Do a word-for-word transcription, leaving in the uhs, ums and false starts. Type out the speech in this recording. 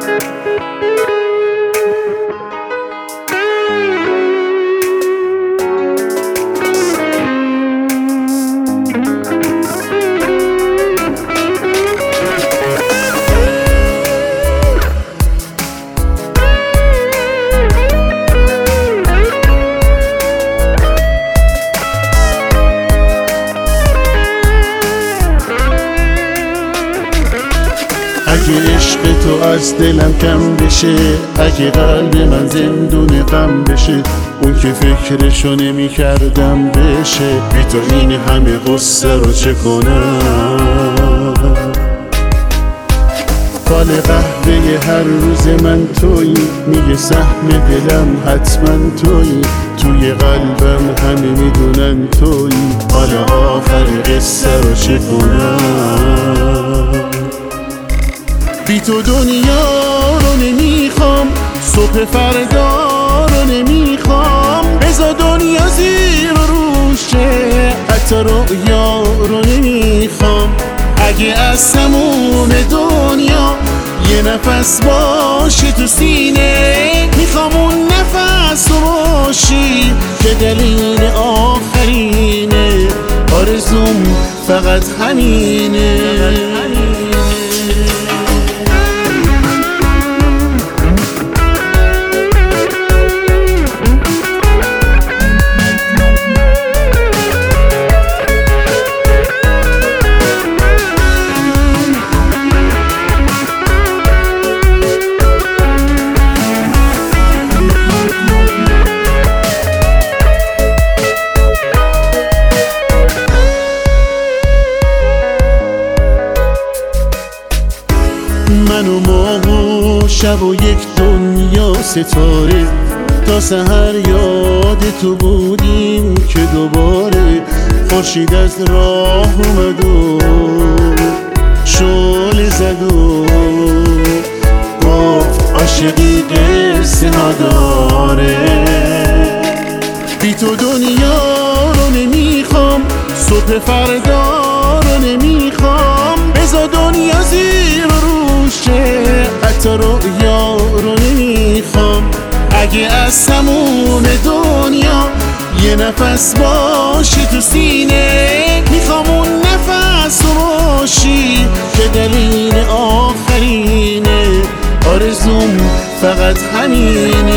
اگه عشق تو از دلم کم بشه، اگه قلب من زندون غم بشه، اون که فکرشو نمی کردم بشه، بی تو این همه قصه رو چه کنم؟ فال قهوه هر روز من تویی، میگه سهم دلم حتما تویی، توی قلبم همه میدونن تویی، حالا آخر قصه رو چه کنم؟ بی تو دنیا رو نمیخوام، صبح فردا رو نمیخوام، بذار دنیا زیر و روش شه، حتی رؤیا رو نمیخوام. اگه از تموم دنیا یه نفس باشه تو سینه، میخوام اون نفس تو باشی که دلیل آخرینه، آرزوم فقط همینه. من و ماه و شب و یک دنیا ستاره، تا سحر یاد تو بودیم که دوباره خورشید از راه اومد و شعله زد و گفت عاشقی قصه نداره. بی تو دنیا رو نمیخوام، صبح فردا رو نمیخوام، بذار دنیا زیر روشه، حتی رؤیا رو نمیخوام. اگه از تموم دنیا یه نفس باشه تو سینه، میخوام اون نفس تو باشی که دلیل آخرینه، آرزوم فقط همینه.